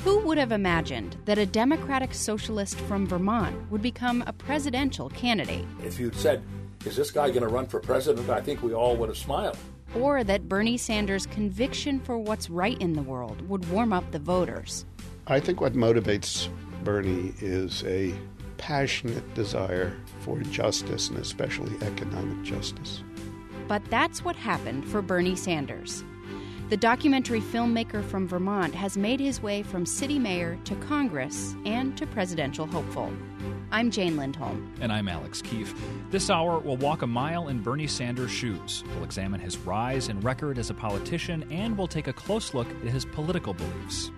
Who would have imagined that a Democratic socialist from Vermont would become a presidential candidate? If you'd said, is this guy going to run for president, I think we all would have smiled. Or that Bernie Sanders' conviction for what's right in the world would warm up the voters. I think what motivates Bernie is a passionate desire for justice, and especially economic justice. But that's what happened for Bernie Sanders. The documentary filmmaker from Vermont has made his way from city mayor to Congress and to presidential hopeful. I'm Jane Lindholm. And I'm Alex Keefe. This hour, we'll walk a mile in Bernie Sanders' shoes. We'll examine his rise and record as a politician, and we'll take a close look at his political beliefs.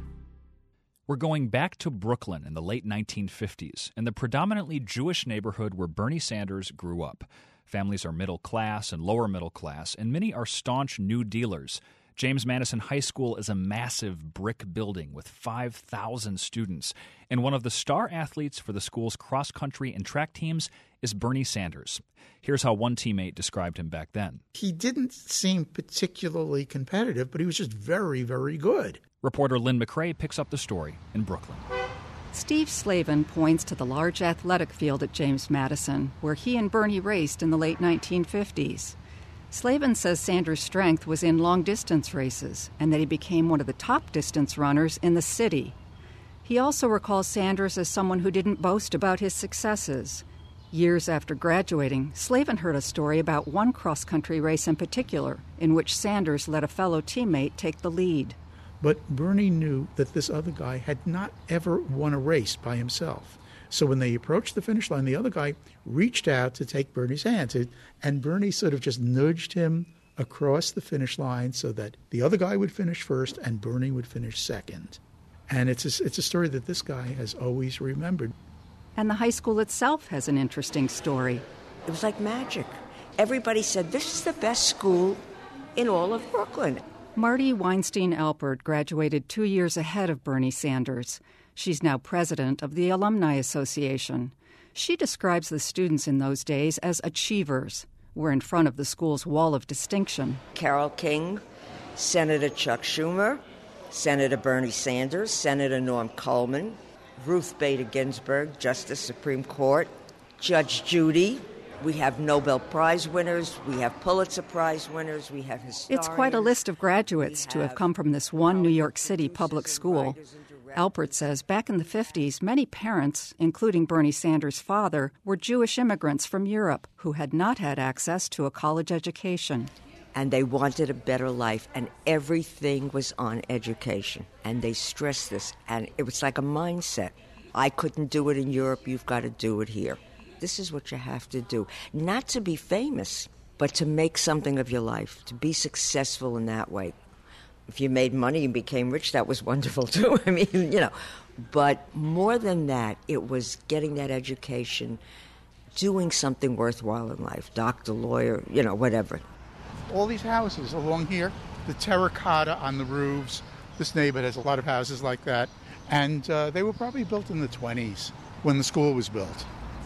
We're going back to Brooklyn in the late 1950s, in the predominantly Jewish neighborhood where Bernie Sanders grew up. Families are middle class and lower middle class, and many are staunch New Dealers. James Madison High School is a massive brick building with 5,000 students, and one of the star athletes for the school's cross-country and track teams is Bernie Sanders. Here's how one teammate described him back then. He didn't seem particularly competitive, but he was just very, very good. Reporter Lynn McRae picks up the story in Brooklyn. Steve Slavin points to the large athletic field at James Madison, where he and Bernie raced in the late 1950s. Slavin says Sanders' strength was in long-distance races and that he became one of the top distance runners in the city. He also recalls Sanders as someone who didn't boast about his successes. Years after graduating, Slavin heard a story about one cross-country race in particular, in which Sanders let a fellow teammate take the lead. But Bernie knew that this other guy had not ever won a race by himself. So when they approached the finish line, the other guy reached out to take Bernie's hand, and Bernie sort of just nudged him across the finish line so that the other guy would finish first and Bernie would finish second. And it's a story that this guy has always remembered. And the high school itself has an interesting story. It was like magic. Everybody said, this is the best school in all of Brooklyn. Marty Weinstein Alpert graduated 2 years ahead of Bernie Sanders. She's now president of the Alumni Association. She describes the students in those days as achievers. We're in front of the school's wall of distinction. Carole King, Senator Chuck Schumer, Senator Bernie Sanders, Senator Norm Coleman, Ruth Bader Ginsburg, Justice Supreme Court, Judge Judy. We have Nobel Prize winners, we have Pulitzer Prize winners, we have historians. It's quite a list of graduates to have come from this one New York City public school. Alpert says back in the 50s, many parents, including Bernie Sanders' father, were Jewish immigrants from Europe who had not had access to a college education. And they wanted a better life, and everything was on education. And they stressed this, and it was like a mindset. I couldn't do it in Europe, you've got to do it here. This is what you have to do. Not to be famous, but to make something of your life, to be successful in that way. If you made money and became rich, that was wonderful too. I mean, But more than that, it was getting that education, doing something worthwhile in life, doctor, lawyer, whatever. All these houses along here, the terracotta on the roofs, this neighborhood has a lot of houses like that, and they were probably built in the 20s when the school was built.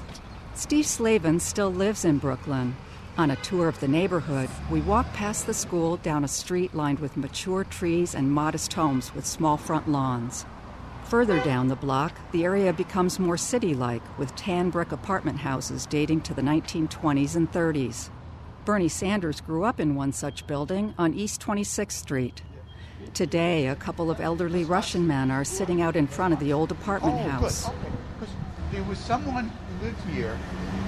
Steve Slavin still lives in Brooklyn. On a tour of the neighborhood, we walk past the school down a street lined with mature trees and modest homes with small front lawns. Further down the block, the area becomes more city-like, with tan brick apartment houses dating to the 1920s and 30s. Bernie Sanders grew up in one such building on East 26th Street. Today, a couple of elderly Russian men are sitting out in front of the old apartment house. Good. Okay. Because there was someone who lived here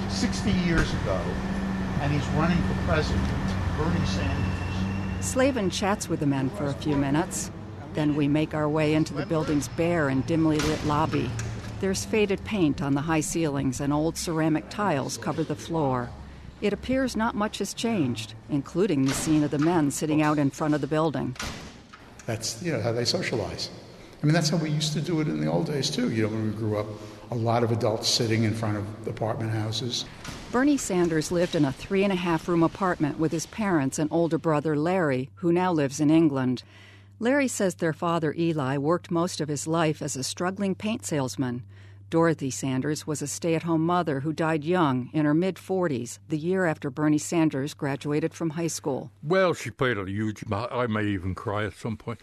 60 years ago, and he's running for president, Bernie Sanders. Slavin chats with the men for a few minutes. Then we make our way into the building's bare and dimly lit lobby. There's faded paint on the high ceilings and old ceramic tiles cover the floor. It appears not much has changed, including the scene of the men sitting out in front of the building. That's, how they socialize. I mean, that's how we used to do it in the old days, too. When we grew up, a lot of adults sitting in front of apartment houses. Bernie Sanders lived in a 3.5-room apartment with his parents and older brother Larry, who now lives in England. Larry says their father Eli worked most of his life as a struggling paint salesman. Dorothy Sanders was a stay-at-home mother who died young, in her mid-40s, the year after Bernie Sanders graduated from high school. Well, she played a huge part. I may even cry at some point.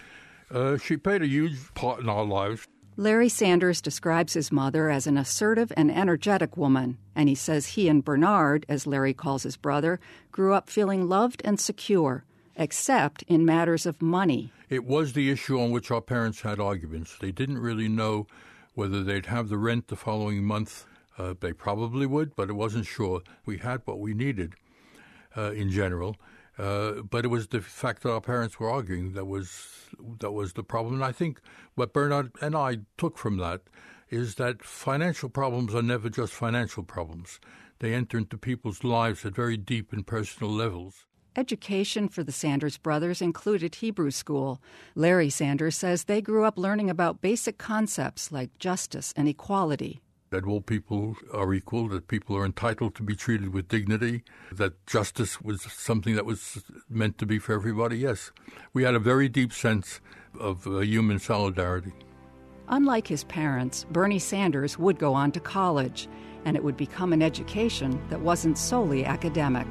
She played a huge part in our lives. Larry Sanders describes his mother as an assertive and energetic woman, and he says he and Bernard, as Larry calls his brother, grew up feeling loved and secure, except in matters of money. It was the issue on which our parents had arguments. They didn't really know whether they'd have the rent the following month. They probably would, but it wasn't sure. We had what we needed in general. But it was the fact that our parents were arguing that was the problem. And I think what Bernard and I took from that is that financial problems are never just financial problems. They enter into people's lives at very deep and personal levels. Education for the Sanders brothers included Hebrew school. Larry Sanders says they grew up learning about basic concepts like justice and equality. That all people are equal, that people are entitled to be treated with dignity, that justice was something that was meant to be for everybody. Yes, we had a very deep sense of human solidarity. Unlike his parents, Bernie Sanders would go on to college, and it would become an education that wasn't solely academic.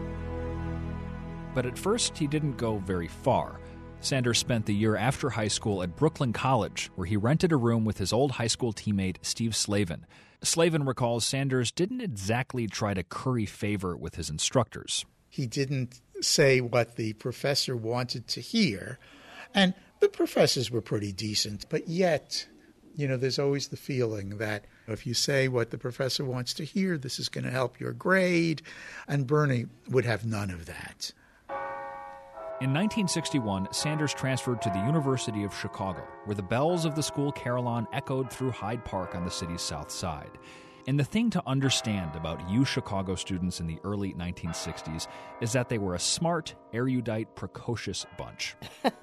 But at first, he didn't go very far. Sanders spent the year after high school at Brooklyn College, where he rented a room with his old high school teammate Steve Slavin. Slavin recalls Sanders didn't exactly try to curry favor with his instructors. He didn't say what the professor wanted to hear, and the professors were pretty decent, but yet, there's always the feeling that if you say what the professor wants to hear, this is going to help your grade, and Bernie would have none of that. In 1961, Sanders transferred to the University of Chicago, where the bells of the school carillon echoed through Hyde Park on the city's south side. And the thing to understand about UChicago students in the early 1960s is that they were a smart, erudite, precocious bunch.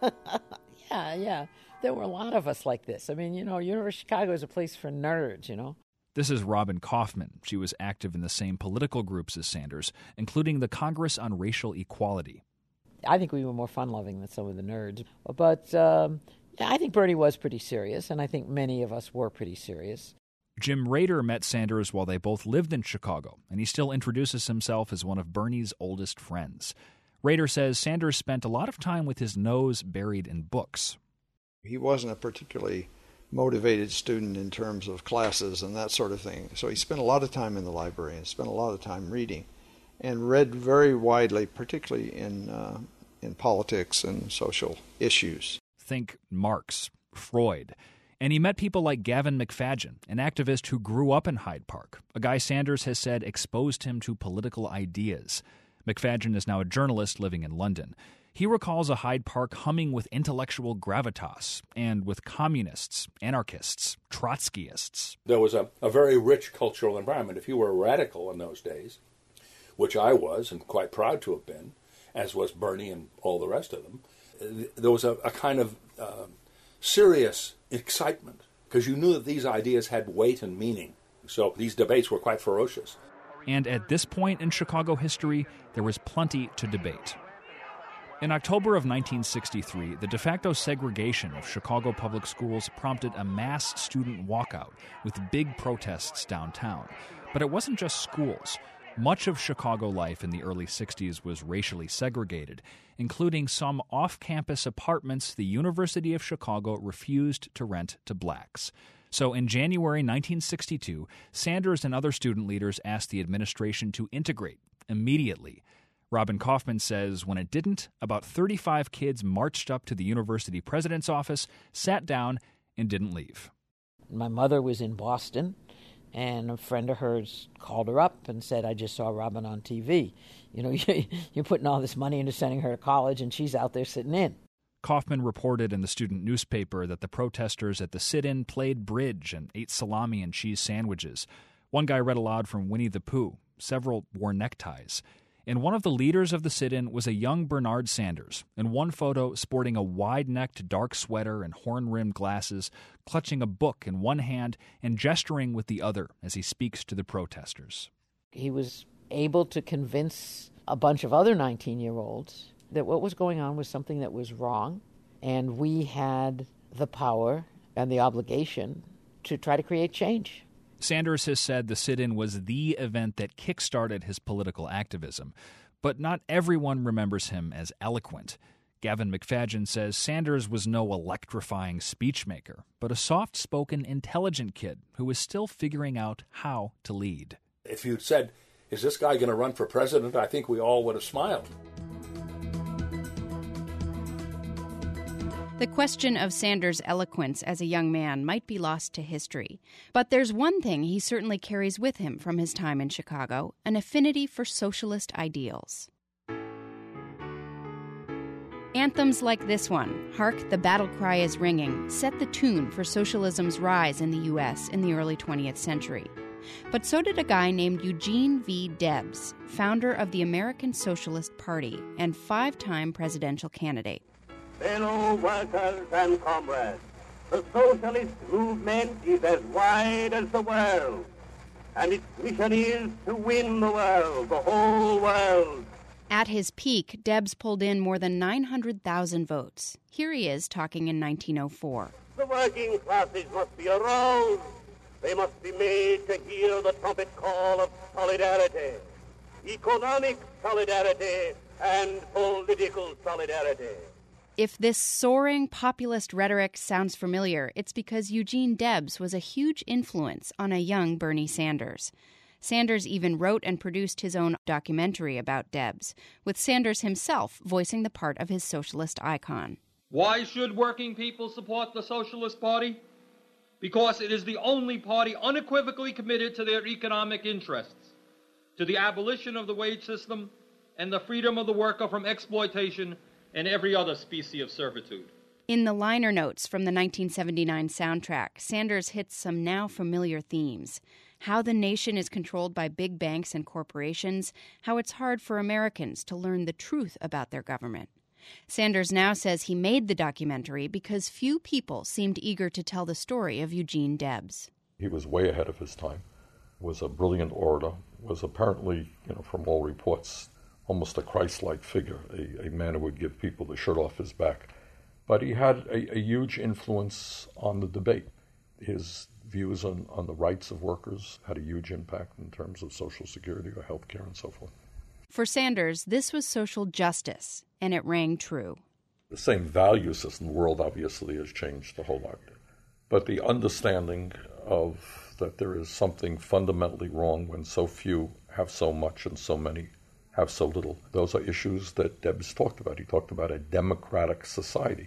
Yeah. There were a lot of us like this. I mean, University of Chicago is a place for nerds, This is Robin Kaufman. She was active in the same political groups as Sanders, including the Congress on Racial Equality. I think we were more fun-loving than some of the nerds. But I think Bernie was pretty serious, and I think many of us were pretty serious. Jim Rader met Sanders while they both lived in Chicago, and he still introduces himself as one of Bernie's oldest friends. Rader says Sanders spent a lot of time with his nose buried in books. He wasn't a particularly motivated student in terms of classes and that sort of thing, so he spent a lot of time in the library and spent a lot of time reading, and read very widely, particularly in politics and social issues. Think Marx, Freud. And he met people like Gavin McFadgen, an activist who grew up in Hyde Park, a guy Sanders has said exposed him to political ideas. McFadgen is now a journalist living in London. He recalls a Hyde Park humming with intellectual gravitas and with communists, anarchists, Trotskyists. There was a very rich cultural environment. If you were a radical in those days, which I was and quite proud to have been, as was Bernie and all the rest of them, there was a kind of serious excitement because you knew that these ideas had weight and meaning. So these debates were quite ferocious. And at this point in Chicago history, there was plenty to debate. In October of 1963, the de facto segregation of Chicago public schools prompted a mass student walkout with big protests downtown. But it wasn't just schools. Much of Chicago life in the early 60s was racially segregated, including some off-campus apartments the University of Chicago refused to rent to blacks. So in January 1962, Sanders and other student leaders asked the administration to integrate immediately. Robin Kaufman says when it didn't, about 35 kids marched up to the university president's office, sat down, and didn't leave. My mother was in Boston, and a friend of hers called her up and said, I just saw Robin on TV. You're putting all this money into sending her to college, and she's out there sitting in. Kaufman reported in the student newspaper that the protesters at the sit-in played bridge and ate salami and cheese sandwiches. One guy read aloud from Winnie the Pooh. Several wore neckties. And one of the leaders of the sit-in was a young Bernard Sanders, in one photo sporting a wide-necked dark sweater and horn-rimmed glasses, clutching a book in one hand and gesturing with the other as he speaks to the protesters. He was able to convince a bunch of other 19-year-olds that what was going on was something that was wrong, and we had the power and the obligation to try to create change. Sanders has said the sit-in was the event that kick-started his political activism, but not everyone remembers him as eloquent. Gavin McFadgen says Sanders was no electrifying speechmaker, but a soft-spoken, intelligent kid who was still figuring out how to lead. If you'd said, is this guy going to run for president, I think we all would have smiled. The question of Sanders' eloquence as a young man might be lost to history. But there's one thing he certainly carries with him from his time in Chicago, an affinity for socialist ideals. Anthems like this one, Hark, the Battle Cry is Ringing, set the tune for socialism's rise in the U.S. in the early 20th century. But so did a guy named Eugene V. Debs, founder of the American Socialist Party and 5-time presidential candidate. Fellow workers and comrades, the socialist movement is as wide as the world, and its mission is to win the world, the whole world. At his peak, Debs pulled in more than 900,000 votes. Here he is talking in 1904. The working classes must be aroused. They must be made to hear the trumpet call of solidarity, economic solidarity, and political solidarity. If this soaring populist rhetoric sounds familiar, it's because Eugene Debs was a huge influence on a young Bernie Sanders. Sanders even wrote and produced his own documentary about Debs, with Sanders himself voicing the part of his socialist icon. Why should working people support the Socialist Party? Because it is the only party unequivocally committed to their economic interests, to the abolition of the wage system and the freedom of the worker from exploitation and every other species of servitude. In the liner notes from the 1979 soundtrack, Sanders hits some now familiar themes. How the nation is controlled by big banks and corporations, how it's hard for Americans to learn the truth about their government. Sanders now says he made the documentary because few people seemed eager to tell the story of Eugene Debs. He was way ahead of his time, was a brilliant orator, was apparently, from all reports, almost a Christ-like figure, a man who would give people the shirt off his back. But he had a huge influence on the debate. His views on the rights of workers had a huge impact in terms of Social Security or health care and so forth. For Sanders, this was social justice, and it rang true. The same value system in the world obviously has changed a whole lot. But the understanding of that there is something fundamentally wrong when so few have so much and so many have so little. Those are issues that Debs talked about. He talked about a democratic society.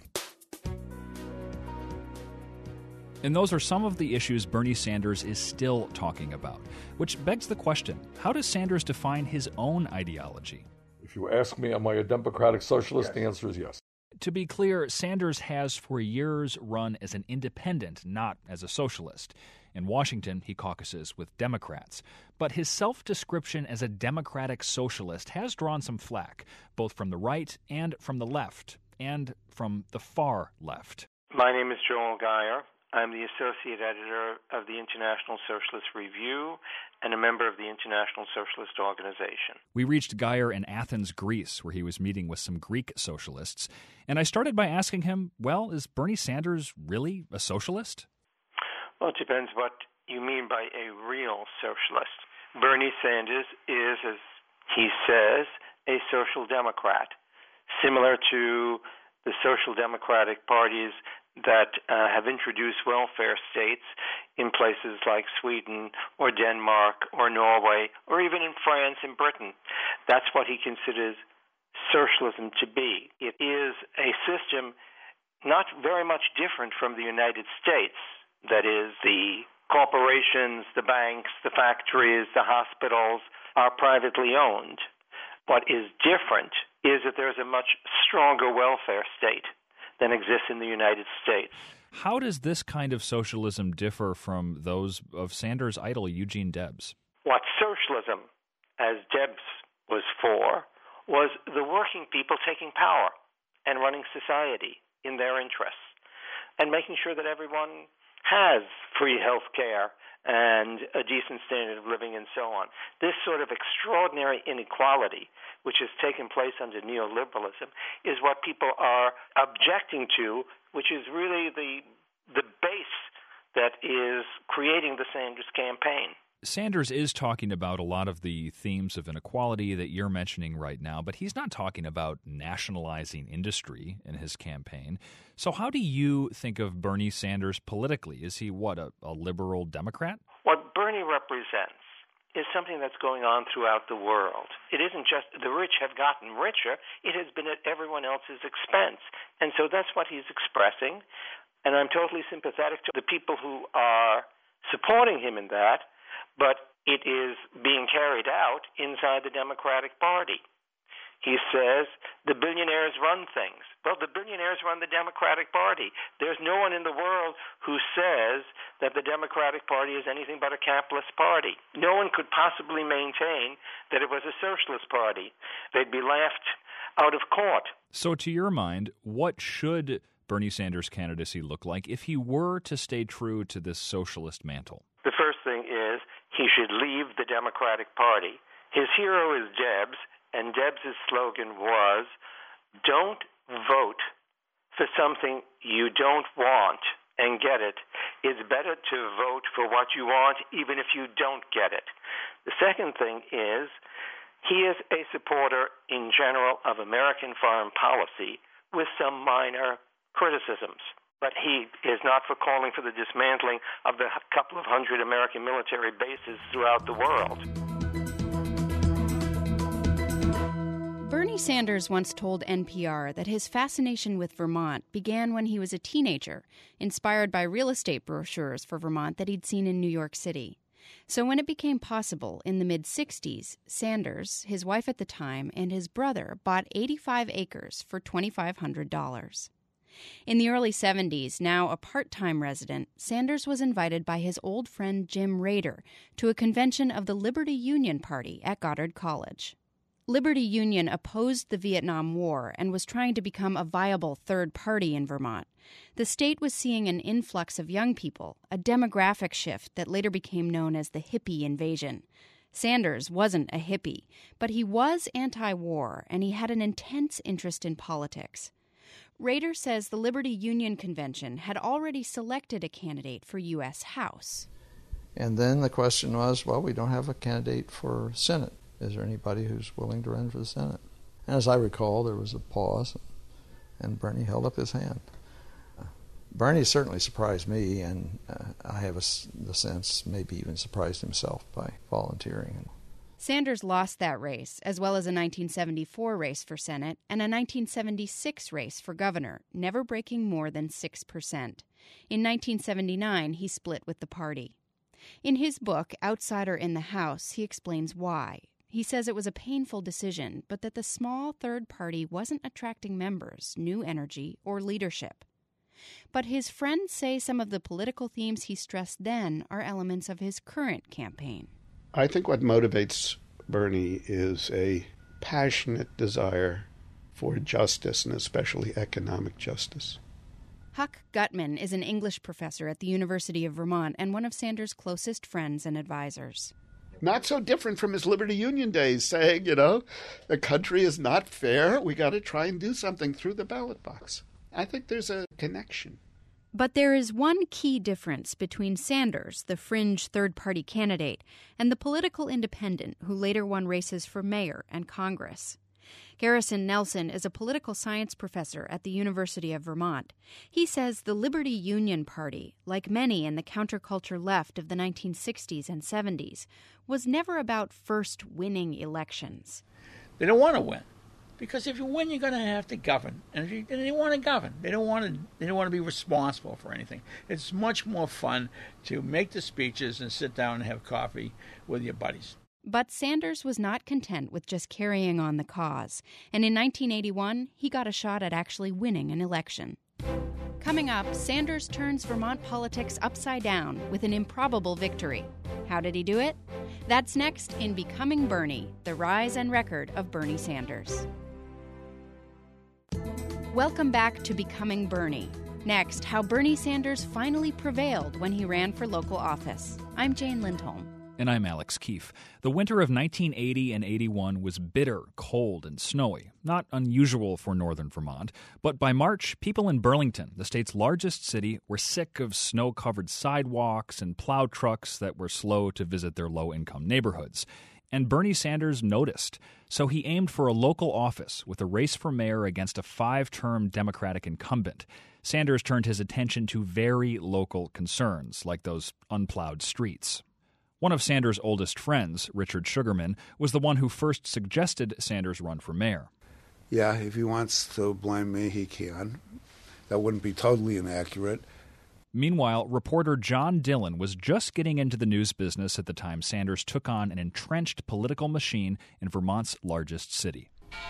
And those are some of the issues Bernie Sanders is still talking about, which begs the question, how does Sanders define his own ideology? If you ask me, am I a democratic socialist? Yes. The answer is yes. To be clear, Sanders has for years run as an independent, not as a socialist. In Washington, he caucuses with Democrats. But his self-description as a democratic socialist has drawn some flack, both from the right and from the left, and from the far left. My name is Joel Geyer. I'm the associate editor of the International Socialist Review and a member of the International Socialist Organization. We reached Geyer in Athens, Greece, where he was meeting with some Greek socialists. And I started by asking him, well, is Bernie Sanders really a socialist? Well, it depends what you mean by a real socialist. Bernie Sanders is, as he says, a social democrat, similar to the social democratic parties that have introduced welfare states in places like Sweden or Denmark or Norway or even in France and Britain. That's what he considers socialism to be. It is a system not very much different from the United States. That is, the corporations, the banks, the factories, the hospitals are privately owned. What is different is that there's a much stronger welfare state than exists in the United States. How does this kind of socialism differ from those of Sanders' idol, Eugene Debs? What socialism, as Debs was for, was the working people taking power and running society in their interests and making sure that everyone has free health care and a decent standard of living and so on. This sort of extraordinary inequality, which has taken place under neoliberalism, is what people are objecting to, which is really the base that is creating the Sanders campaign. Sanders is talking about a lot of the themes of inequality that you're mentioning right now, but he's not talking about nationalizing industry in his campaign. So how do you think of Bernie Sanders politically? Is he, a liberal Democrat? What Bernie represents is something that's going on throughout the world. It isn't just the rich have gotten richer. It has been at everyone else's expense. And so that's what he's expressing. And I'm totally sympathetic to the people who are supporting him in that, but it is being carried out inside the Democratic Party. He says the billionaires run things. Well, the billionaires run the Democratic Party. There's no one in the world who says that the Democratic Party is anything but a capitalist party. No one could possibly maintain that it was a socialist party. They'd be laughed out of court. So to your mind, what should Bernie Sanders' candidacy look like if he were to stay true to this socialist mantle? The first thing is he should leave the Democratic Party. His hero is Debs, and Debs' slogan was, "Don't vote for something you don't want and get it. It's better to vote for what you want even if you don't get it." The second thing is he is a supporter in general of American foreign policy with some minor criticisms. But he is not for calling for the dismantling of the couple of hundred American military bases throughout the world. Bernie Sanders once told NPR that his fascination with Vermont began when he was a teenager, inspired by real estate brochures for Vermont that he'd seen in New York City. So when it became possible in the mid-'60s, Sanders, his wife at the time, and his brother bought 85 acres for $2,500. In the early 70s, now a part-time resident, Sanders was invited by his old friend Jim Rader to a convention of the Liberty Union Party at Goddard College. Liberty Union opposed the Vietnam War and was trying to become a viable third party in Vermont. The state was seeing an influx of young people, a demographic shift that later became known as the hippie invasion. Sanders wasn't a hippie, but he was anti-war, and he had an intense interest in politics. Rader says the Liberty Union Convention had already selected a candidate for U.S. House. And then the question was, well, we don't have a candidate for Senate. Is there anybody who's willing to run for the Senate? And as I recall, there was a pause, and Bernie held up his hand. Bernie certainly surprised me, and I have the sense maybe even surprised himself by volunteering. Sanders lost that race, as well as a 1974 race for Senate and a 1976 race for governor, never breaking more than 6%. In 1979, he split with the party. In his book, Outsider in the House, he explains why. He says it was a painful decision, but that the small third party wasn't attracting members, new energy, or leadership. But his friends say some of the political themes he stressed then are elements of his current campaign. I think what motivates Bernie is a passionate desire for justice, and especially economic justice. Huck Gutman is an English professor at the University of Vermont and one of Sanders' closest friends and advisors. Not so different from his Liberty Union days, saying, the country is not fair. We got to try and do something through the ballot box. I think there's a connection. But there is one key difference between Sanders, the fringe third-party candidate, and the political independent who later won races for mayor and Congress. Garrison Nelson is a political science professor at the University of Vermont. He says the Liberty Union Party, like many in the counterculture left of the 1960s and 70s, was never about first winning elections. They don't want to win. Because if you win, you're going to have to govern, and they want to govern. They don't want to be responsible for anything. It's much more fun to make the speeches and sit down and have coffee with your buddies. But Sanders was not content with just carrying on the cause, and in 1981, he got a shot at actually winning an election. Coming up, Sanders turns Vermont politics upside down with an improbable victory. How did he do it? That's next in Becoming Bernie, the rise and record of Bernie Sanders. Welcome back to Becoming Bernie. Next, how Bernie Sanders finally prevailed when he ran for local office. I'm Jane Lindholm. And I'm Alex Keefe. The winter of 1980 and 81 was bitter, cold, and snowy. Not unusual for northern Vermont. But by March, people in Burlington, the state's largest city, were sick of snow-covered sidewalks and plow trucks that were slow to visit their low-income neighborhoods. And Bernie Sanders noticed. So he aimed for a local office with a race for mayor against a 5-term Democratic incumbent. Sanders turned his attention to very local concerns, like those unplowed streets. One of Sanders' oldest friends, Richard Sugarman, was the one who first suggested Sanders run for mayor. Yeah, if he wants to blame me, he can. That wouldn't be totally inaccurate. Meanwhile, reporter John Dillon was just getting into the news business at the time Sanders took on an entrenched political machine in Vermont's largest city.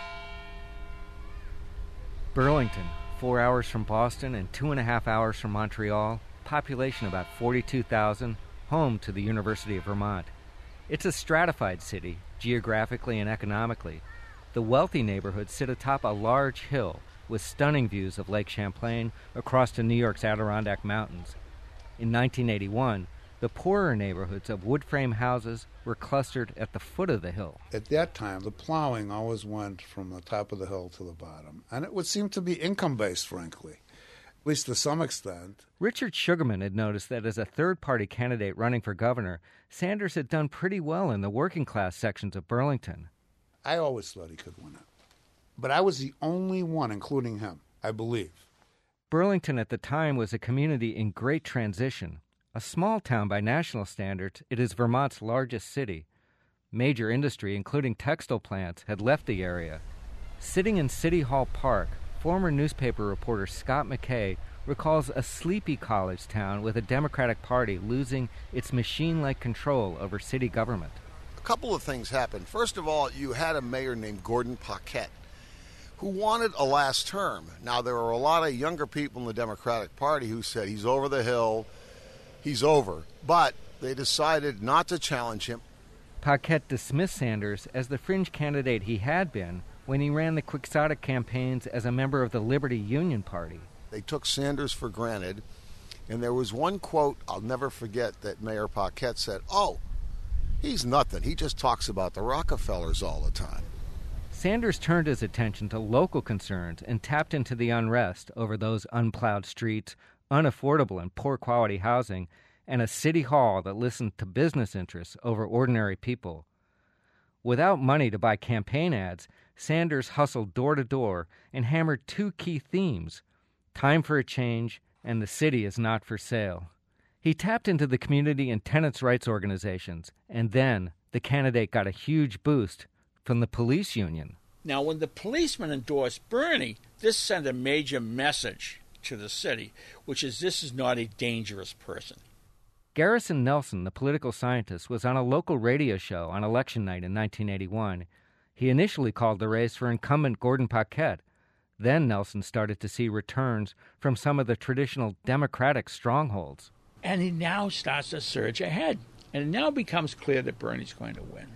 Burlington, 4 hours from Boston and 2.5 hours from Montreal, population about 42,000, home to the University of Vermont. It's a stratified city, geographically and economically. The wealthy neighborhoods sit atop a large hill with stunning views of Lake Champlain across to New York's Adirondack Mountains. In 1981, the poorer neighborhoods of wood frame houses were clustered at the foot of the hill. At that time, the plowing always went from the top of the hill to the bottom, and it would seem to be income-based, frankly, at least to some extent. Richard Sugarman had noticed that as a third-party candidate running for governor, Sanders had done pretty well in the working-class sections of Burlington. I always thought he could win it. But I was the only one, including him, I believe. Burlington at the time was a community in great transition. A small town by national standards, it is Vermont's largest city. Major industry, including textile plants, had left the area. Sitting in City Hall Park, former newspaper reporter Scott McKay recalls a sleepy college town with a Democratic Party losing its machine-like control over city government. A couple of things happened. First of all, you had a mayor named Gordon Paquette who wanted a last term. Now, there were a lot of younger people in the Democratic Party who said he's over the hill, he's over. But they decided not to challenge him. Paquette dismissed Sanders as the fringe candidate he had been when he ran the Quixotic campaigns as a member of the Liberty Union Party. They took Sanders for granted, and there was one quote I'll never forget that Mayor Paquette said, "Oh, he's nothing. He just talks about the Rockefellers all the time." Sanders turned his attention to local concerns and tapped into the unrest over those unplowed streets, unaffordable and poor quality housing, and a city hall that listened to business interests over ordinary people. Without money to buy campaign ads, Sanders hustled door to door and hammered two key themes: time for a change and the city is not for sale. He tapped into the community and tenants' rights organizations, and then the candidate got a huge boost from the police union. Now, when the policemen endorsed Bernie, this sent a major message to the city, which is this is not a dangerous person. Garrison Nelson, the political scientist, was on a local radio show on election night in 1981. He initially called the race for incumbent Gordon Paquette. Then Nelson started to see returns from some of the traditional Democratic strongholds. And he now starts to surge ahead. And it now becomes clear that Bernie's going to win.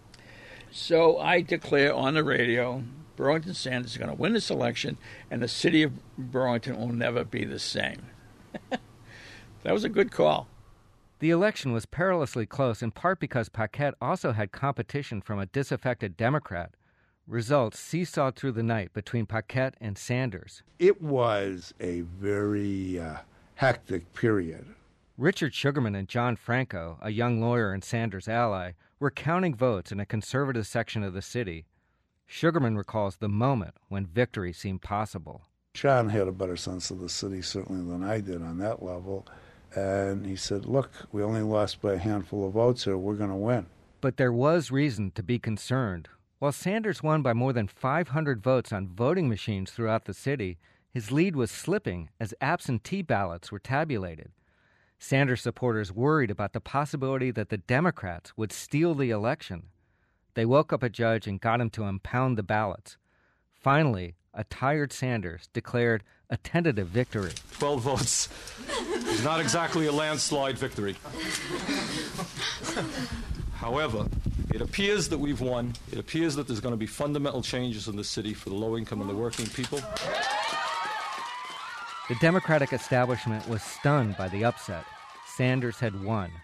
So I declare on the radio, Burlington Sanders is going to win this election, and the city of Burlington will never be the same. That was a good call. The election was perilously close, in part because Paquette also had competition from a disaffected Democrat. Results seesawed through the night between Paquette and Sanders. It was a very hectic period. Richard Sugarman and John Franco, a young lawyer and Sanders' ally, were counting votes in a conservative section of the city. Sugarman recalls the moment when victory seemed possible. John had a better sense of the city, certainly, than I did on that level. And he said, look, we only lost by a handful of votes here. We're going to win. But there was reason to be concerned. While Sanders won by more than 500 votes on voting machines throughout the city, his lead was slipping as absentee ballots were tabulated. Sanders supporters worried about the possibility that the Democrats would steal the election. They woke up a judge and got him to impound the ballots. Finally, a tired Sanders declared a tentative victory. 12 votes is not exactly a landslide victory. However, it appears that we've won. It appears that there's going to be fundamental changes in the city for the low income and the working people. The Democratic establishment was stunned by the upset. Sanders had won.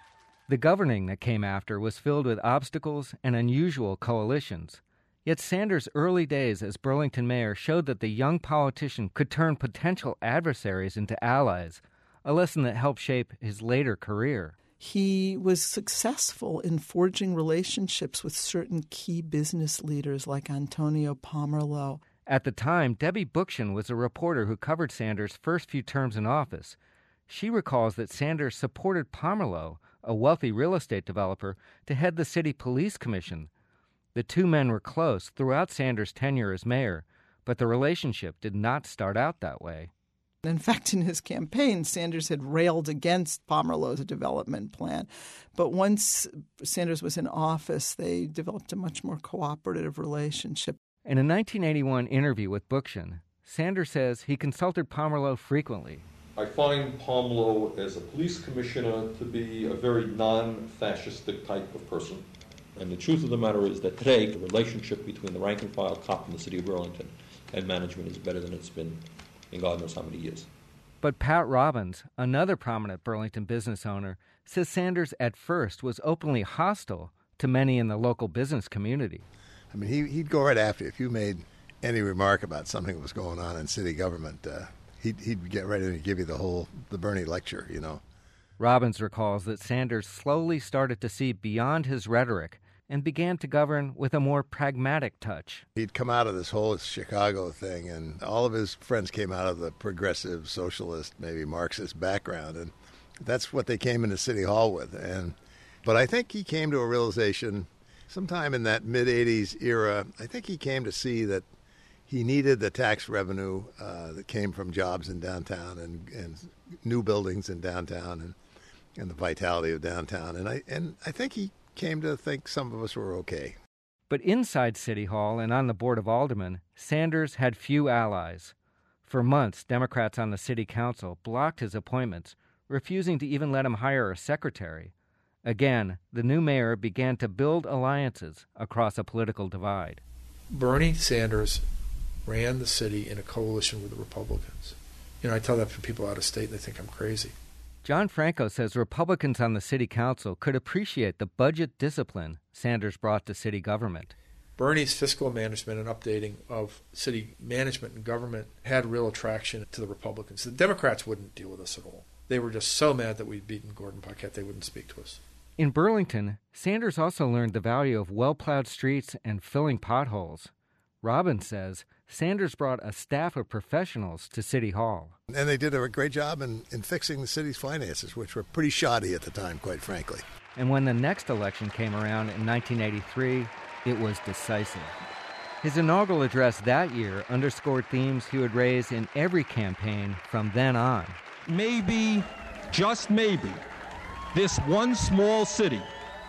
The governing that came after was filled with obstacles and unusual coalitions. Yet Sanders' early days as Burlington mayor showed that the young politician could turn potential adversaries into allies, a lesson that helped shape his later career. He was successful in forging relationships with certain key business leaders like Antonio Pomerleau. At the time, Debbie Bookchin was a reporter who covered Sanders' first few terms in office. She recalls that Sanders supported Pomerleau, a wealthy real estate developer, to head the city police commission. The two men were close throughout Sanders' tenure as mayor, but the relationship did not start out that way. In fact, in his campaign, Sanders had railed against Pomerleau's development plan. But once Sanders was in office, they developed a much more cooperative relationship. In a 1981 interview with Bookchin, Sanders says he consulted Pomerleau frequently. I find Pomerleau as a police commissioner to be a very non-fascistic type of person. And the truth of the matter is that today, the relationship between the rank-and-file cop in the city of Burlington and management is better than it's been in God knows how many years. But Pat Robbins, another prominent Burlington business owner, says Sanders at first was openly hostile to many in the local business community. I mean, he'd go right after you. If you made any remark about something that was going on in city government, he'd get ready to give you the Bernie lecture, you know. Robbins recalls that Sanders slowly started to see beyond his rhetoric and began to govern with a more pragmatic touch. He'd come out of this whole Chicago thing, and all of his friends came out of the progressive, socialist, maybe Marxist background, and that's what they came into City Hall with. But I think he came to a realization sometime in that mid-'80s era. I think he came to see that he needed the tax revenue that came from jobs in downtown and new buildings in downtown and the vitality of downtown. And I think he came to think some of us were okay. But inside City Hall and on the Board of Aldermen, Sanders had few allies. For months, Democrats on the city council blocked his appointments, refusing to even let him hire a secretary. Again, the new mayor began to build alliances across a political divide. Bernie Sanders ran the city in a coalition with the Republicans. You know, I tell that to people out of state, and they think I'm crazy. John Franco says Republicans on the city council could appreciate the budget discipline Sanders brought to city government. Bernie's fiscal management and updating of city management and government had real attraction to the Republicans. The Democrats wouldn't deal with us at all. They were just so mad that we'd beaten Gordon Paquette, they wouldn't speak to us. In Burlington, Sanders also learned the value of well-plowed streets and filling potholes. Robbins says Sanders brought a staff of professionals to City Hall. And they did a great job in fixing the city's finances, which were pretty shoddy at the time, quite frankly. And when the next election came around in 1983, it was decisive. His inaugural address that year underscored themes he would raise in every campaign from then on. Maybe, just maybe, this one small city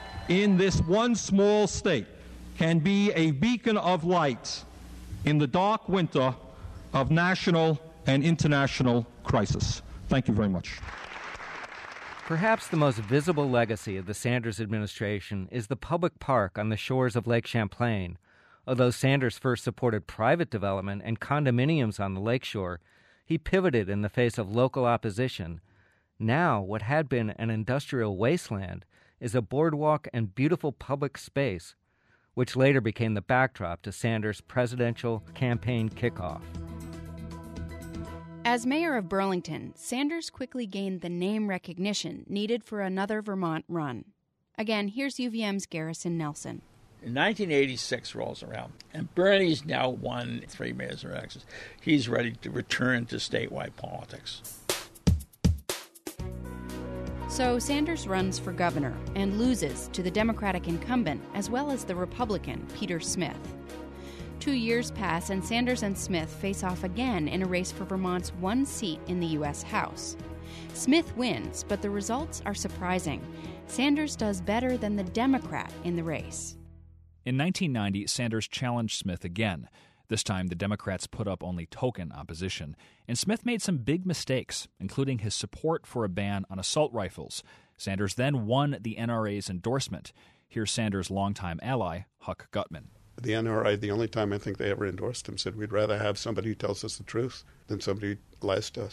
in this one small state can be a beacon of light in the dark winter of national and international crisis. Thank you very much. Perhaps the most visible legacy of the Sanders administration is the public park on the shores of Lake Champlain. Although Sanders first supported private development and condominiums on the lakeshore, he pivoted in the face of local opposition. Now, what had been an industrial wasteland is a boardwalk and beautiful public space, which later became the backdrop to Sanders' presidential campaign kickoff. As mayor of Burlington, Sanders quickly gained the name recognition needed for another Vermont run. Again, here's UVM's Garrison Nelson. In 1986 rolls around, and Bernie's now won 3 mayor's elections. He's ready to return to statewide politics. So Sanders runs for governor and loses to the Democratic incumbent as well as the Republican, Peter Smith. 2 years pass and Sanders and Smith face off again in a race for Vermont's one seat in the U.S. House. Smith wins, but the results are surprising. Sanders does better than the Democrat in the race. In 1990, Sanders challenged Smith again. This time, the Democrats put up only token opposition, and Smith made some big mistakes, including his support for a ban on assault rifles. Sanders then won the NRA's endorsement. Here's Sanders' longtime ally, Huck Gutman. The NRA, the only time I think they ever endorsed him, said we'd rather have somebody who tells us the truth than somebody who lies to us.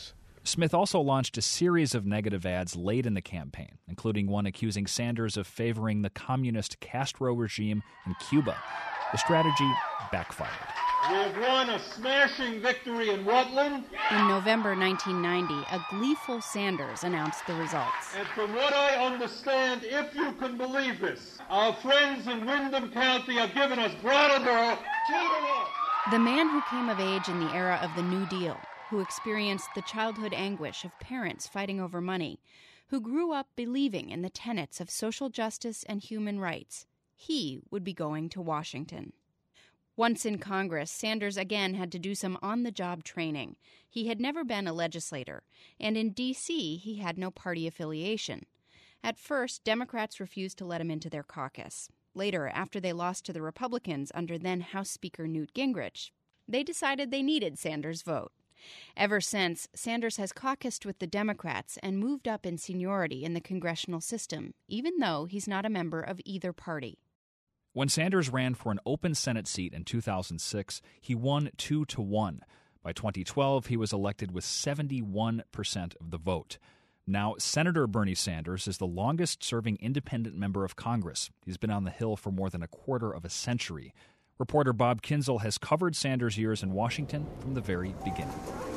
Smith also launched a series of negative ads late in the campaign, including one accusing Sanders of favoring the communist Castro regime in Cuba. The strategy backfired. We've won a smashing victory in Rutland. In November 1990, a gleeful Sanders announced the results. And from what I understand, if you can believe this, our friends in Windham County have given us Brattleboro 2-1. The man who came of age in the era of the New Deal, who experienced the childhood anguish of parents fighting over money, who grew up believing in the tenets of social justice and human rights, he would be going to Washington. Once in Congress, Sanders again had to do some on-the-job training. He had never been a legislator, and in D.C. he had no party affiliation. At first, Democrats refused to let him into their caucus. Later, after they lost to the Republicans under then House Speaker Newt Gingrich, they decided they needed Sanders' vote. Ever since, Sanders has caucused with the Democrats and moved up in seniority in the congressional system, even though he's not a member of either party. When Sanders ran for an open Senate seat in 2006, he won 2-1. By 2012, he was elected with 71% of the vote. Now, Senator Bernie Sanders is the longest-serving independent member of Congress. He's been on the Hill for more than a quarter of a century. Reporter Bob Kinzel has covered Sanders' years in Washington from the very beginning.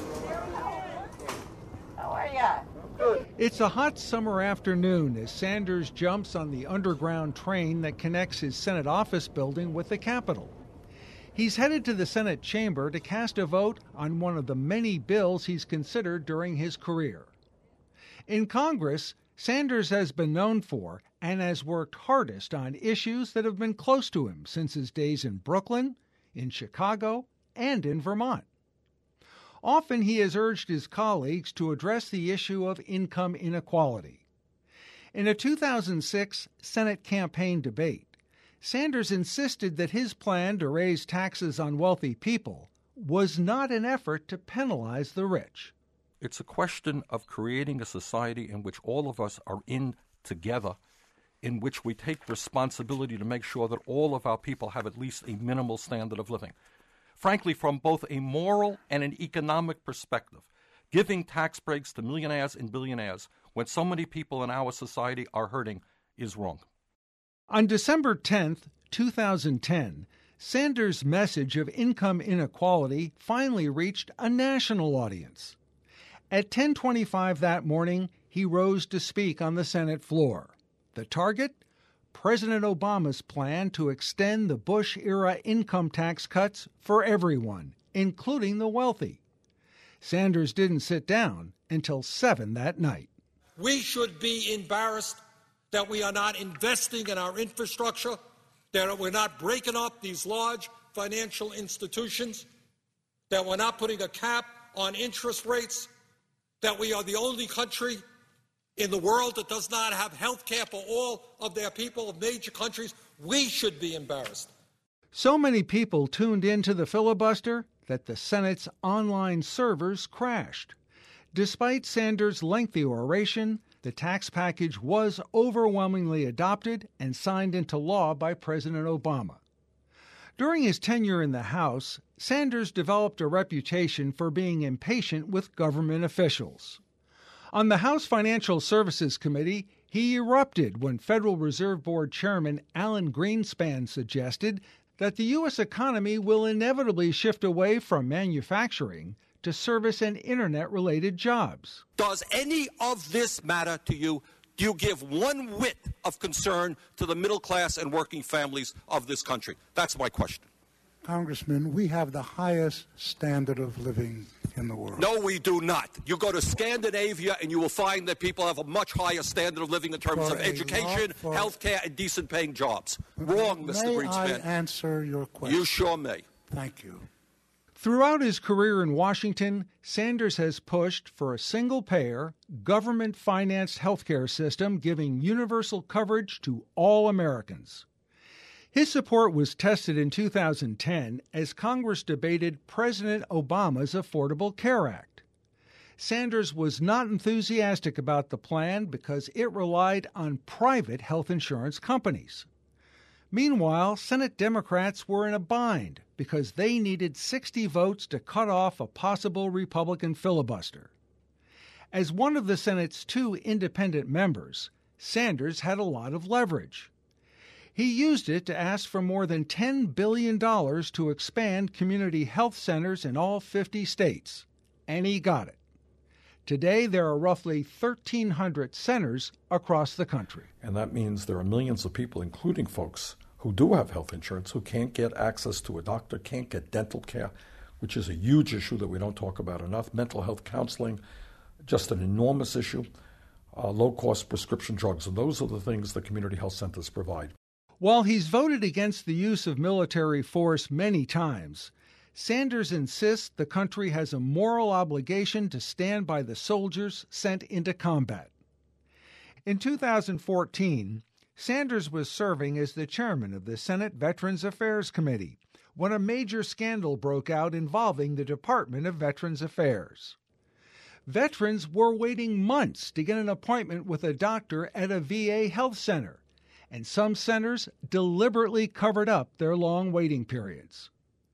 How are ya? Good. It's a hot summer afternoon as Sanders jumps on the underground train that connects his Senate office building with the Capitol. He's headed to the Senate chamber to cast a vote on one of the many bills he's considered during his career. In Congress, Sanders has been known for and has worked hardest on issues that have been close to him since his days in Brooklyn, in Chicago, and in Vermont. Often he has urged his colleagues to address the issue of income inequality. In a 2006 Senate campaign debate, Sanders insisted that his plan to raise taxes on wealthy people was not an effort to penalize the rich. It's a question of creating a society in which all of us are in together, in which we take responsibility to make sure that all of our people have at least a minimal standard of living. Frankly, from both a moral and an economic perspective, giving tax breaks to millionaires and billionaires when so many people in our society are hurting is wrong. On December 10th, 2010, Sanders' message of income inequality finally reached a national audience. At 10:25 that morning, he rose to speak on the Senate floor. The target? President Obama's plan to extend the Bush-era income tax cuts for everyone, including the wealthy. Sanders didn't sit down until 7 that night. We should be embarrassed that we are not investing in our infrastructure, that we're not breaking up these large financial institutions, that we're not putting a cap on interest rates, that we are the only country in the world that does not have health care for all of their people of major countries. We should be embarrassed. So many people tuned into the filibuster that the Senate's online servers crashed. Despite Sanders' lengthy oration, the tax package was overwhelmingly adopted and signed into law by President Obama. During his tenure in the House, Sanders developed a reputation for being impatient with government officials. On the House Financial Services Committee, he erupted when Federal Reserve Board Chairman Alan Greenspan suggested that the U.S. economy will inevitably shift away from manufacturing to service and Internet-related jobs. Does any of this matter to you? Do you give one whit of concern to the middle class and working families of this country? That's my question. Congressman, we have the highest standard of living in the world. No, we do not. You go to Scandinavia and you will find that people have a much higher standard of living in terms of education, health care, and decent-paying jobs. Wrong, Mr. Greenspan. May I answer your question? You sure may. Thank you. Throughout his career in Washington, Sanders has pushed for a single-payer, government-financed health care system giving universal coverage to all Americans. His support was tested in 2010 as Congress debated President Obama's Affordable Care Act. Sanders was not enthusiastic about the plan because it relied on private health insurance companies. Meanwhile, Senate Democrats were in a bind because they needed 60 votes to cut off a possible Republican filibuster. As one of the Senate's 2 independent members, Sanders had a lot of leverage. He used it to ask for more than $10 billion to expand community health centers in all 50 states, and he got it. Today, there are roughly 1,300 centers across the country. And that means there are millions of people, including folks who do have health insurance, who can't get access to a doctor, can't get dental care, which is a huge issue that we don't talk about enough. Mental health counseling, just an enormous issue. Low-cost prescription drugs, and those are the things the community health centers provide. While he's voted against the use of military force many times, Sanders insists the country has a moral obligation to stand by the soldiers sent into combat. In 2014, Sanders was serving as the chairman of the Senate Veterans Affairs Committee when a major scandal broke out involving the Department of Veterans Affairs. Veterans were waiting months to get an appointment with a doctor at a VA health center, and some centers deliberately covered up their long waiting periods.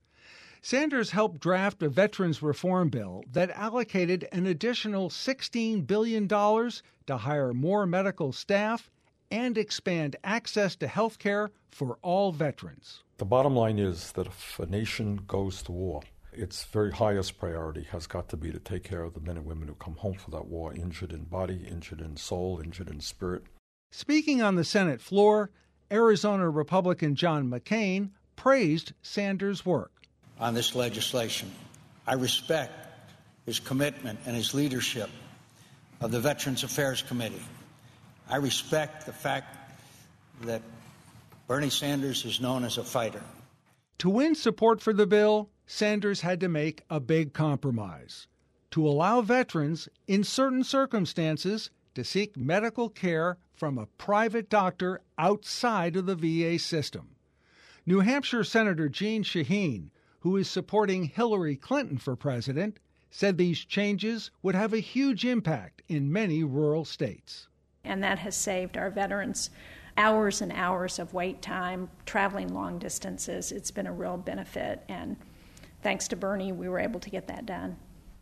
Sanders helped draft a veterans reform bill that allocated an additional $16 billion to hire more medical staff and expand access to health care for all veterans. The bottom line is that if a nation goes to war, its very highest priority has got to be to take care of the men and women who come home from that war injured in body, injured in soul, injured in spirit. Speaking on the Senate floor, Arizona Republican John McCain praised Sanders' work. On this legislation, I respect his commitment and his leadership of the Veterans Affairs Committee. I respect the fact that Bernie Sanders is known as a fighter. To win support for the bill, Sanders had to make a big compromise to allow veterans, in certain circumstances, to seek medical care from a private doctor outside of the VA system. New Hampshire Senator Jeanne Shaheen, who is supporting Hillary Clinton for president, said these changes would have a huge impact in many rural states. And that has saved our veterans hours and hours of wait time, traveling long distances. It's been a real benefit, and thanks to Bernie, we were able to get that done.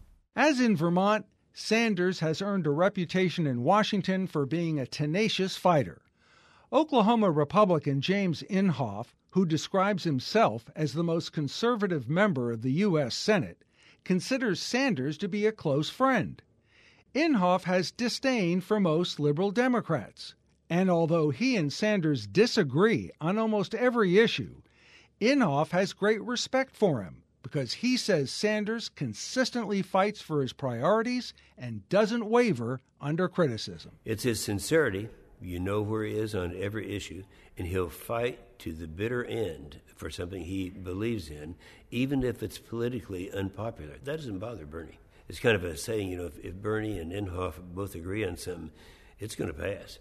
As in Vermont, Sanders has earned a reputation in Washington for being a tenacious fighter. Oklahoma Republican James Inhofe, who describes himself as the most conservative member of the U.S. Senate, considers Sanders to be a close friend. Inhofe has disdain for most liberal Democrats, and although he and Sanders disagree on almost every issue, Inhofe has great respect for him because he says Sanders consistently fights for his priorities and doesn't waver under criticism. It's his sincerity. You know where he is on every issue, and he'll fight to the bitter end for something he believes in, even if it's politically unpopular. That doesn't bother Bernie. It's kind of a saying, you know, if Bernie and Inhofe both agree on something, it's going to pass.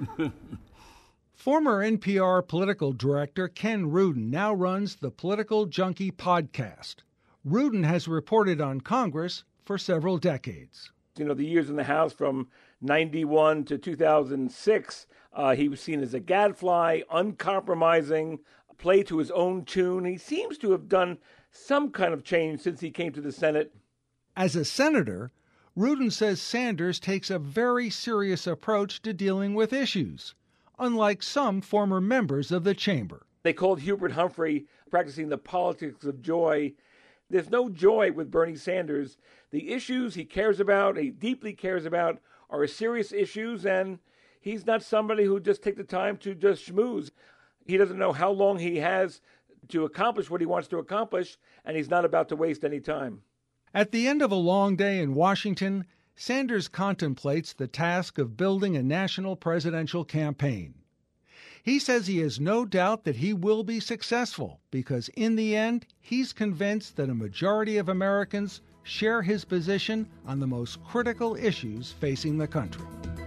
Former NPR political director Ken Rudin now runs the Political Junkie podcast. Rudin has reported on Congress for several decades. You know, the years in the House from 91 to 2006, he was seen as a gadfly, uncompromising, play to his own tune. He seems to have done some kind of change since he came to the Senate. As a senator, Rudin says Sanders takes a very serious approach to dealing with issues, unlike some former members of the chamber. They called Hubert Humphrey practicing the politics of joy. There's no joy with Bernie Sanders. The issues he cares about, he deeply cares about, are serious issues, and he's not somebody who just takes the time to just schmooze. He doesn't know how long he has to accomplish what he wants to accomplish, and he's not about to waste any time. At the end of a long day in Washington, Sanders contemplates the task of building a national presidential campaign. He says he has no doubt that he will be successful because in the end, he's convinced that a majority of Americans share his position on the most critical issues facing the country.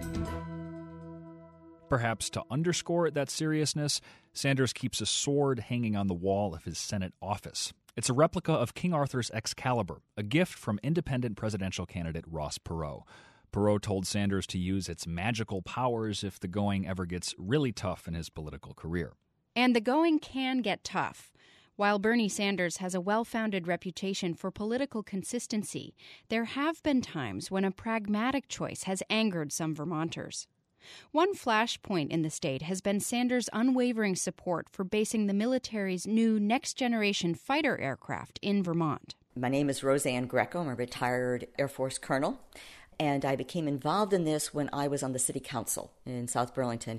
Perhaps to underscore that seriousness, Sanders keeps a sword hanging on the wall of his Senate office. It's a replica of King Arthur's Excalibur, a gift from independent presidential candidate Ross Perot. Perot told Sanders to use its magical powers if the going ever gets really tough in his political career. And the going can get tough. While Bernie Sanders has a well-founded reputation for political consistency, there have been times when a pragmatic choice has angered some Vermonters. One flashpoint in the state has been Sanders' unwavering support for basing the military's new next-generation fighter aircraft in Vermont. My name is Roseanne Greco. I'm a retired Air Force colonel, and I became involved in this when I was on the city council in South Burlington.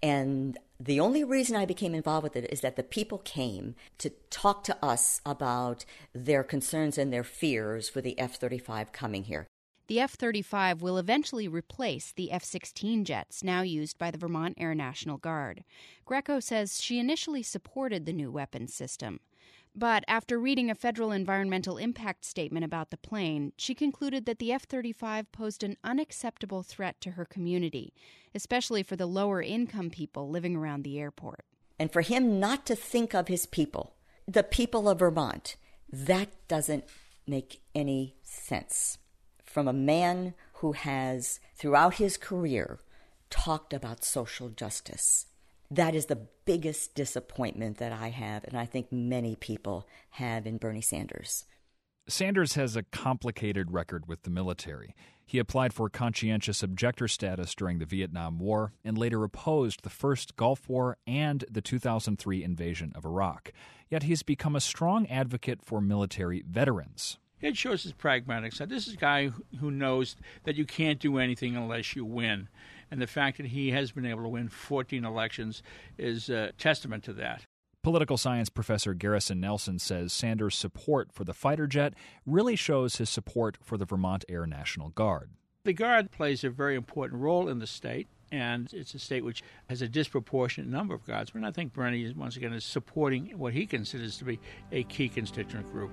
And the only reason I became involved with it is that the people came to talk to us about their concerns and their fears for the F-35 coming here. The F-35 will eventually replace the F-16 jets now used by the Vermont Air National Guard. Greco says she initially supported the new weapons system. But after reading a federal environmental impact statement about the plane, she concluded that the F-35 posed an unacceptable threat to her community, especially for the lower-income people living around the airport. And for him not to think of his people, the people of Vermont, that doesn't make any sense. From a man who has, throughout his career, talked about social justice. That is the biggest disappointment that I have, and I think many people have in Bernie Sanders. Sanders has a complicated record with the military. He applied for conscientious objector status during the Vietnam War and later opposed the first Gulf War and the 2003 invasion of Iraq. Yet he's become a strong advocate for military veterans. It shows his pragmatic side. This is a guy who knows that you can't do anything unless you win. And the fact that he has been able to win 14 elections is a testament to that. Political science professor Garrison Nelson says Sanders' support for the fighter jet really shows his support for the Vermont Air National Guard. The Guard plays a very important role in the state, and it's a state which has a disproportionate number of Guardsmen. I think Bernie, once again, is supporting what he considers to be a key constituent group.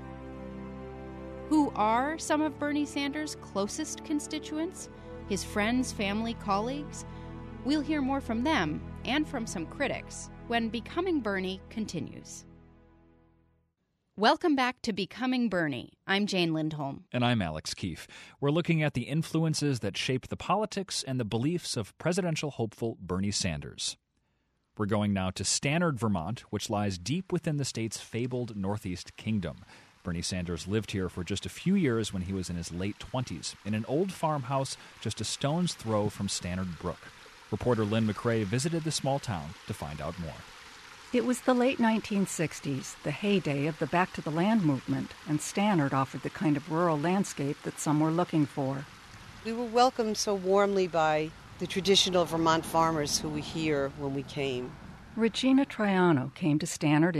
Who are some of Bernie Sanders' closest constituents? His friends, family, colleagues? We'll hear more from them and from some critics when Becoming Bernie continues. Welcome back to Becoming Bernie. I'm Jane Lindholm. And I'm Alex Keefe. We're looking at the influences that shape the politics and the beliefs of presidential hopeful Bernie Sanders. We're going now to Stannard, Vermont, which lies deep within the state's fabled Northeast Kingdom. Bernie Sanders lived here for just a few years when he was in his late 20s, in an old farmhouse just a stone's throw from Stannard Brook. Reporter Lynn McRae visited the small town to find out more. It was the late 1960s, the heyday of the Back to the Land movement, and Stannard offered the kind of rural landscape that some were looking for. We were welcomed so warmly by the traditional Vermont farmers who were here when we came. Regina Triano came to Stannard in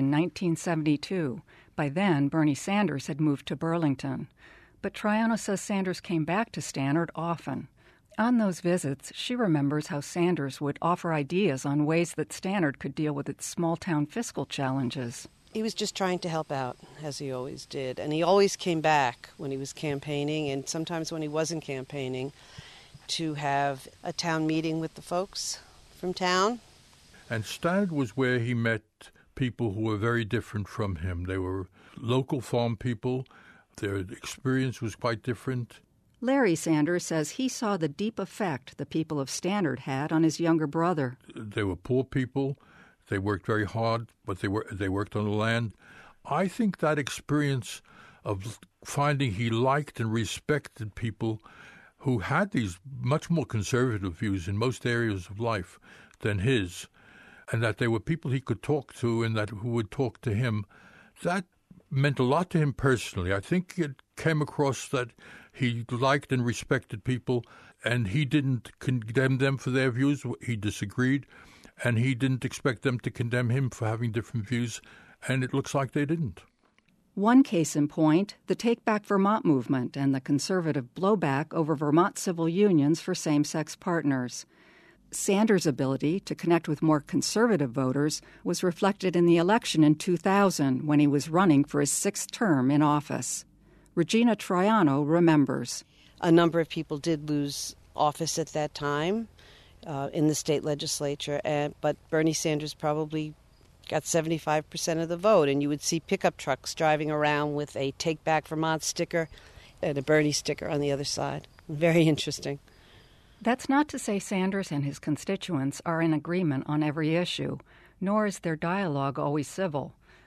1972. By then, Bernie Sanders had moved to Burlington. But Triano says Sanders came back to Stannard often. On those visits, she remembers how Sanders would offer ideas on ways that Stannard could deal with its small-town fiscal challenges. He was just trying to help out, as he always did. And he always came back when he was campaigning, and sometimes when he wasn't campaigning, to have a town meeting with the folks from town. And Stannard was where he met people who were very different from him. They were local farm people. Their experience was quite different. Larry Sanders says he saw the deep effect the people of Stannard had on his younger brother. They were poor people. They worked very hard, but they worked on the land. I think that experience of finding he liked and respected people who had these much more conservative views in most areas of life than his, and that they were people he could talk to and that who would talk to him, that meant a lot to him personally. I think it came across that he liked and respected people, and he didn't condemn them for their views. He disagreed, and he didn't expect them to condemn him for having different views, and it looks like they didn't. One case in point, the Take Back Vermont movement and the conservative blowback over Vermont civil unions for same-sex partners. Sanders' ability to connect with more conservative voters was reflected in the election in 2000 when he was running for his sixth term in office. Regina Triano remembers. A number of people did lose office at that time in the state legislature, but Bernie Sanders probably got 75% of the vote, and you would see pickup trucks driving around with a Take Back Vermont sticker and a Bernie sticker on the other side. Very interesting. That's not to say Sanders and his constituents are in agreement on every issue, nor is their dialogue always civil.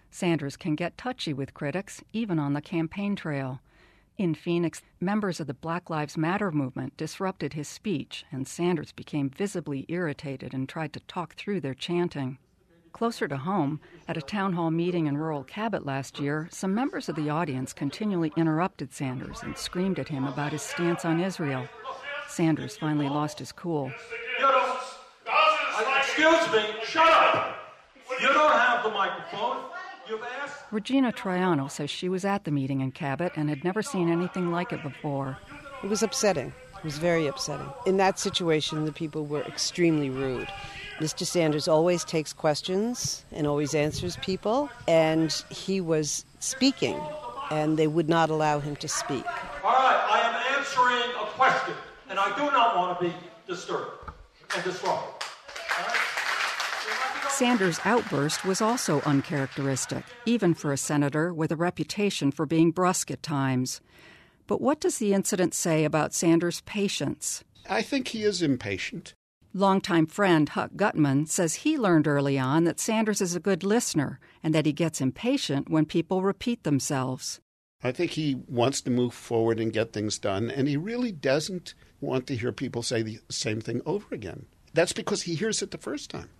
Sanders can get touchy with critics, even on the campaign trail. In Phoenix, members of the Black Lives Matter movement disrupted his speech, and Sanders became visibly irritated and tried to talk through their chanting. Closer to home, at a town hall meeting in rural Cabot last year, some members of the audience continually interrupted Sanders and screamed at him about his stance on Israel. Sanders finally lost his cool. Excuse me, shut up! You don't have the microphone. You've asked... Regina Troiano says she was at the meeting in Cabot and had never seen anything like it before. It was upsetting. It was very upsetting. In that situation, the people were extremely rude. Mr. Sanders always takes questions and always answers people, and he was speaking, and they would not allow him to speak. All right, I am answering a question, and I do not want to be disturbed and disrupted. Sanders' outburst was also uncharacteristic, even for a senator with a reputation for being brusque at times. But what does the incident say about Sanders' patience? I think he is impatient. Longtime friend Huck Gutman says he learned early on that Sanders is a good listener and that he gets impatient when people repeat themselves. I think he wants to move forward and get things done, and he really doesn't want to hear people say the same thing over again. That's because he hears it the first time.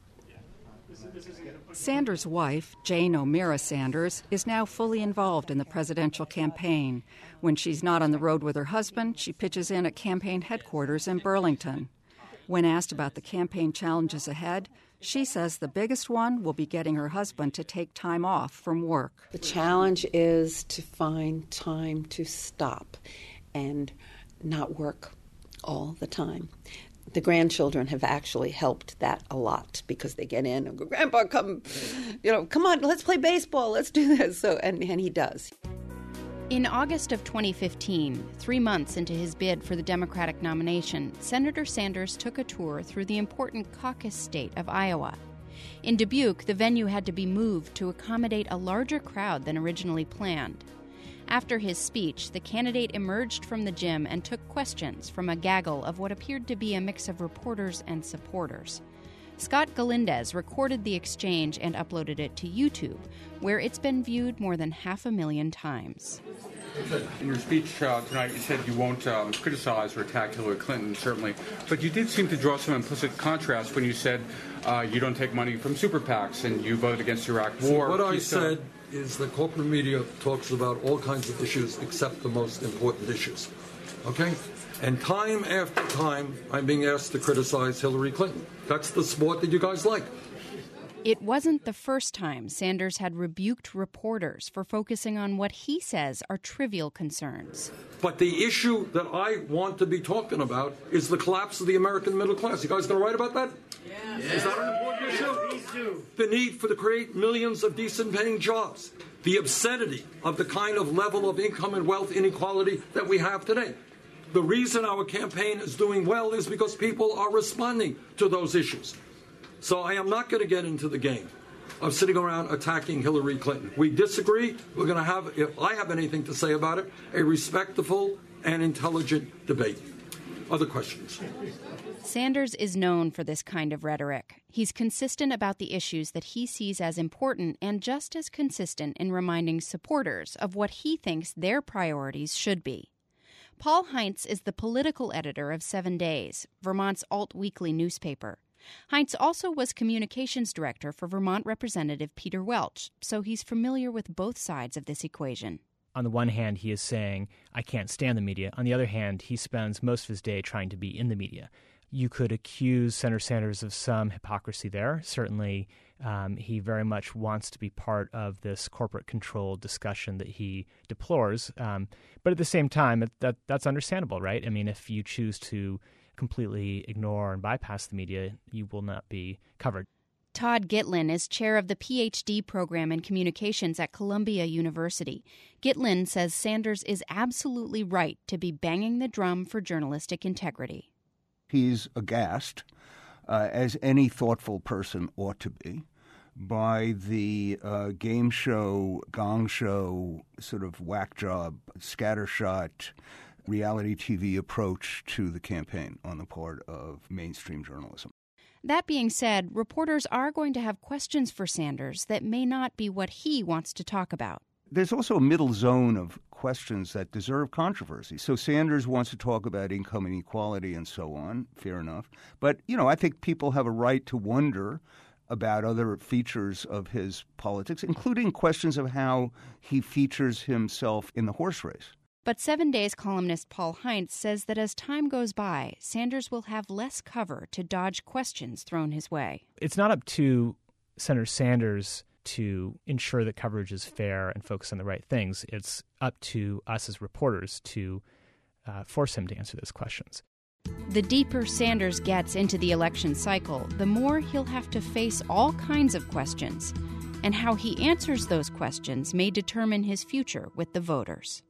Sanders' wife, Jane O'Meara Sanders, is now fully involved in the presidential campaign. When she's not on the road with her husband, she pitches in at campaign headquarters in Burlington. When asked about the campaign challenges ahead, she says the biggest one will be getting her husband to take time off from work. The challenge is to find time to stop and not work all the time. The grandchildren have actually helped that a lot because they get in and go, Grandpa, come on, let's play baseball, let's do this. So, and he does. In August of 2015, 3 months into his bid for the Democratic nomination, Senator Sanders took a tour through the important caucus state of Iowa. In Dubuque, the venue had to be moved to accommodate a larger crowd than originally planned. After his speech, the candidate emerged from the gym and took questions from a gaggle of what appeared to be a mix of reporters and supporters. Scott Galindez recorded the exchange and uploaded it to YouTube, where it's been viewed more than 500,000 times. In your speech tonight, you said you won't criticize or attack Hillary Clinton, certainly, but you did seem to draw some implicit contrast when you said you don't take money from super PACs and you voted against the Iraq War. So what I said is the corporate media talks about all kinds of issues except the most important issues. Okay? And time after time, I'm being asked to criticize Hillary Clinton. That's the sport that you guys like. It wasn't the first time Sanders had rebuked reporters for focusing on what he says are trivial concerns. But the issue that I want to be talking about is the collapse of the American middle class. You guys going to write about that? Yeah. Is that an important issue? The need to create millions of decent-paying jobs. The obscenity of the kind of level of income and wealth inequality that we have today. The reason our campaign is doing well is because people are responding to those issues. So I am not going to get into the game of sitting around attacking Hillary Clinton. We disagree. We're going to have, if I have anything to say about it, a respectful and intelligent debate. Other questions? Sanders is known for this kind of rhetoric. He's consistent about the issues that he sees as important and just as consistent in reminding supporters of what he thinks their priorities should be. Paul Heinz is the political editor of 7 Days, Vermont's alt-weekly newspaper. Heinz also was communications director for Vermont Representative Peter Welch, so he's familiar with both sides of this equation. On the one hand, he is saying, I can't stand the media. On the other hand, he spends most of his day trying to be in the media. You could accuse Senator Sanders of some hypocrisy there. Certainly, he very much wants to be part of this corporate-controlled discussion that he deplores. But at the same time, that's understandable, right? I mean, if you choose to completely ignore and bypass the media, you will not be covered. Todd Gitlin is chair of the PhD program in communications at Columbia University. Gitlin says Sanders is absolutely right to be banging the drum for journalistic integrity. He's aghast, as any thoughtful person ought to be, by the game show, gong show, sort of whack job, scattershot, reality TV approach to the campaign on the part of mainstream journalism. That being said, reporters are going to have questions for Sanders that may not be what he wants to talk about. There's also a middle zone of questions that deserve controversy. So Sanders wants to talk about income inequality and so on, fair enough. But, I think people have a right to wonder about other features of his politics, including questions of how he features himself in the horse race. But 7 Days columnist Paul Heinz says that as time goes by, Sanders will have less cover to dodge questions thrown his way. It's not up to Senator Sanders to ensure that coverage is fair and focus on the right things. It's up to us as reporters to force him to answer those questions. The deeper Sanders gets into the election cycle, the more he'll have to face all kinds of questions. And how he answers those questions may determine his future with the voters.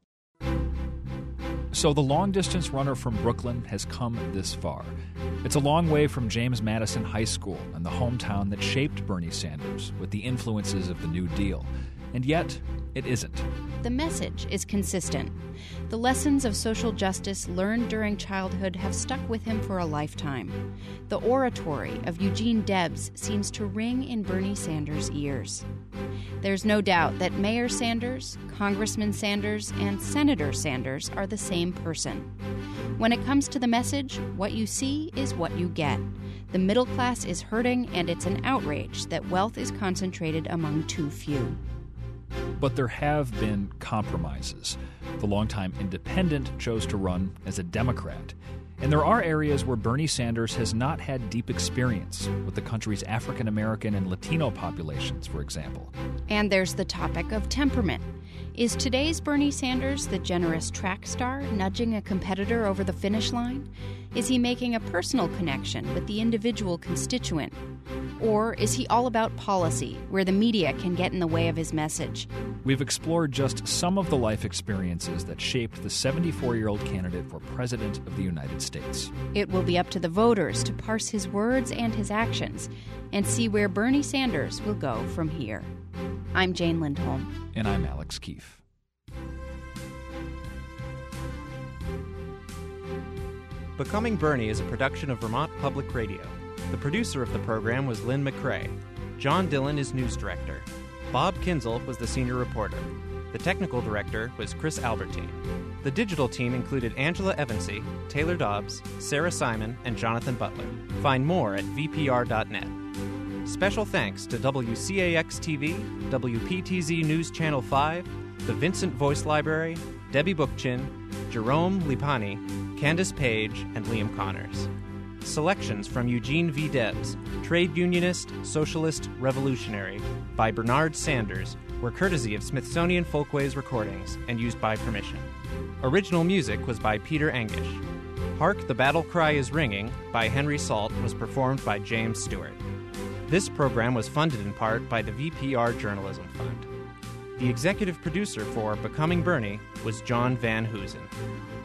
So the long-distance runner from Brooklyn has come this far. It's a long way from James Madison High School and the hometown that shaped Bernie Sanders with the influences of the New Deal. And yet, it isn't. The message is consistent. The lessons of social justice learned during childhood have stuck with him for a lifetime. The oratory of Eugene Debs seems to ring in Bernie Sanders' ears. There's no doubt that Mayor Sanders, Congressman Sanders, and Senator Sanders are the same person. When it comes to the message, what you see is what you get. The middle class is hurting, and it's an outrage that wealth is concentrated among too few. But there have been compromises. The longtime independent chose to run as a Democrat. And there are areas where Bernie Sanders has not had deep experience, with the country's African American and Latino populations, for example. And there's the topic of temperament. Is today's Bernie Sanders the generous track star nudging a competitor over the finish line? Is he making a personal connection with the individual constituent? Or is he all about policy, where the media can get in the way of his message? We've explored just some of the life experiences that shaped the 74-year-old candidate for President of the United States. It will be up to the voters to parse his words and his actions and see where Bernie Sanders will go from here. I'm Jane Lindholm. And I'm Alex Keefe. Becoming Bernie is a production of Vermont Public Radio. The producer of the program was Lynn McCrae. John Dillon is news director. Bob Kinzel was the senior reporter. The technical director was Chris Albertine. The digital team included Angela Evansy, Taylor Dobbs, Sarah Simon, and Jonathan Butler. Find more at vpr.net. Special thanks to WCAX-TV, WPTZ News Channel 5, the Vincent Voice Library, Debbie Bookchin, Jerome Lipani, Candace Page, and Liam Connors. Selections from Eugene V. Debs, Trade Unionist, Socialist, Revolutionary, by Bernard Sanders, were courtesy of Smithsonian Folkways Recordings and used by permission. Original music was by Peter Angish. Hark the Battle Cry is Ringing by Henry Salt was performed by James Stewart. This program was funded in part by the VPR Journalism Fund. The executive producer for Becoming Bernie was John Van Hoosen.